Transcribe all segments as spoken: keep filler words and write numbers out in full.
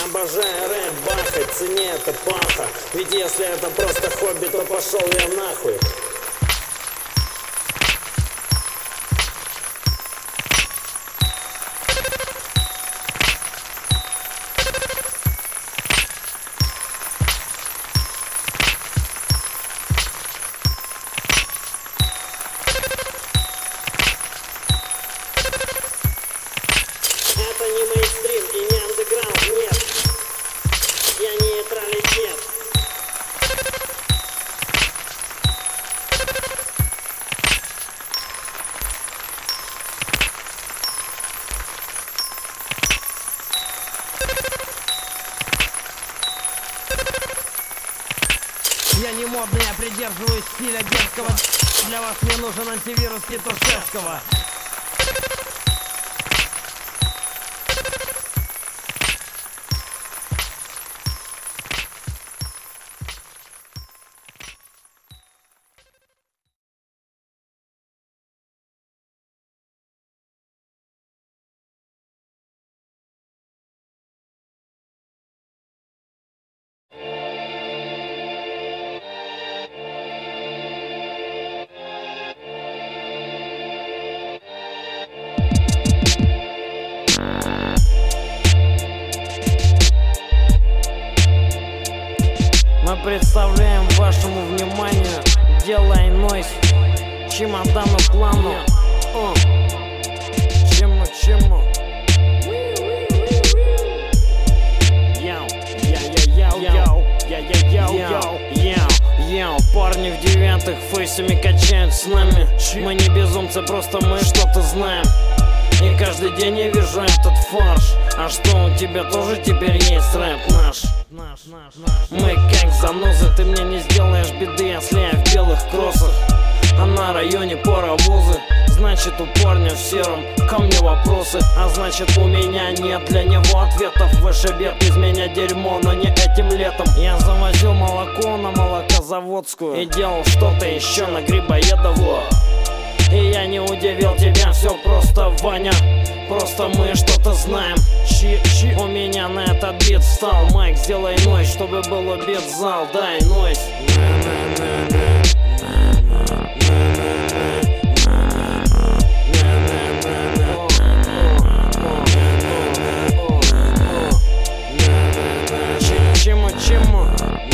Обожаю рэп, бахать, цене это паха. Ведь если это просто хобби, то пошел я нахуй. Это не мейнстрим и не андеграунд, нет. Я не нейтралитет. Я не модный, я придерживаюсь стиля дерзкого. Для вас мне нужен антивирус Петушевского. Мы представляем вашему вниманию «Делай нойз», чемодану плану. О, чему, чему? Яу, я-я-яу, яу, я-я-яу, яу, яу, яу. Парни в девятых фейсами качают с нами. Мы не безумцы, просто мы что-то знаем. И каждый день я вижу этот фарш. А что, у тебя тоже теперь есть рэп наш? Мы как занозы, ты мне не сделаешь беды, если я в белых кроссах, а на районе паровозы. Значит, у парня в сером ко мне вопросы, а значит, у меня нет для него ответов. Вышибет из меня дерьмо, но не этим летом. Я завозил молоко на молокозаводскую и делал что-то еще на Грибоедову. И я не удивил тебя, все просто, Ваня. Просто мы что-то знаем. Чи-чи. У меня на этот бит встал Майк, сделай нойз, чтобы был убит зал. Дай нойз. Чему, чему?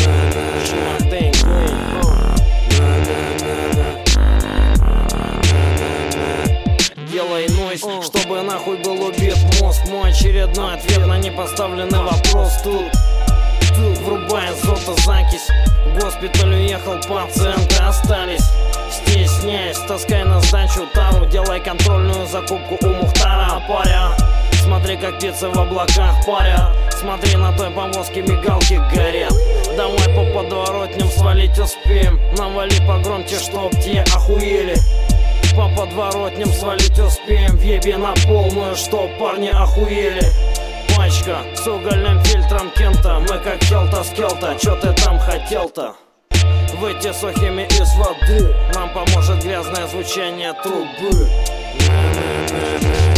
Делай нойз, чтобы нахуй был убит мозг. Мой очередной ответ на непоставленный вопрос. Тут, тут врубает золотозакись. В госпиталь уехал, пациенты остались. Стесняясь, таскай на сдачу тару. Делай контрольную закупку у Мухтара, паря. Смотри, как птицы в облаках паря. Смотри, на той повозке мигалки горят. Давай по подворотням свалить успеем. Навали погромче, чтоб те охуели. По подворотням свалить успеем. Въеби на полную, чтоб парни охуели. Пачка с угольным фильтром Кента. Мы как Хелта-скелта. Чё ты там хотел-то? Выйти сухими из воды. Нам поможет грязное звучание трубы.